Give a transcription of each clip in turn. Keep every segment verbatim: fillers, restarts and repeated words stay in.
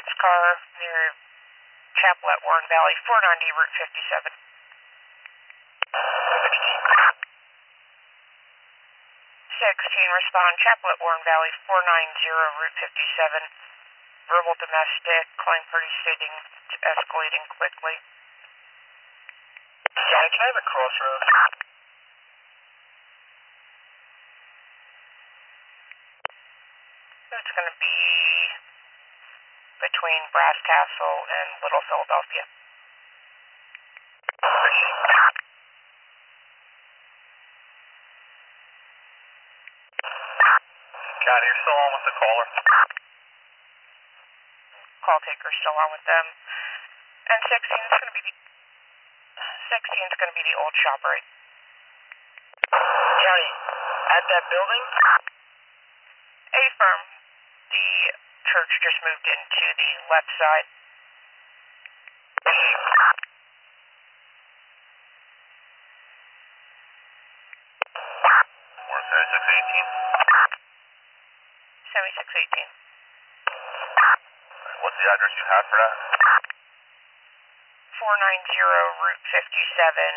car near Chapel at Warren Valley, four ninety Route fifty-seven. sixteen, respond, Chapel at Warren Valley, four ninety Route fifty-seven. Verbal domestic, claim party stating it's escalating quickly. Johnny, can I have a crossroad? It's going to be between Brass Castle and Little Philadelphia. Johnny, you're still on with the caller? Call taker still on with them. And sixteen is going to be the sixteen is going to be the old ShopRite. Johnny, at that building? A-firm. The church just moved into the left side. We're seventy-six eighteen. seventy-six eighteen. What's the address you have for that? four ninety Route fifty-seven.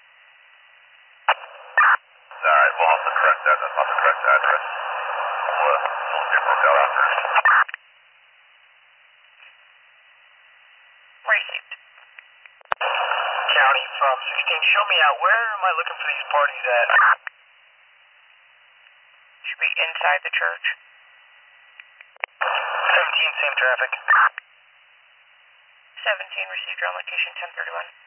Alright, we'll have to correct that. That's not the correct address. We'll, we'll get worked out after. Received. County from sixteen, show me out. Where am I looking for these parties at? Should be inside the church. seventeen, same traffic. seventeen, received your on location ten thirty-one.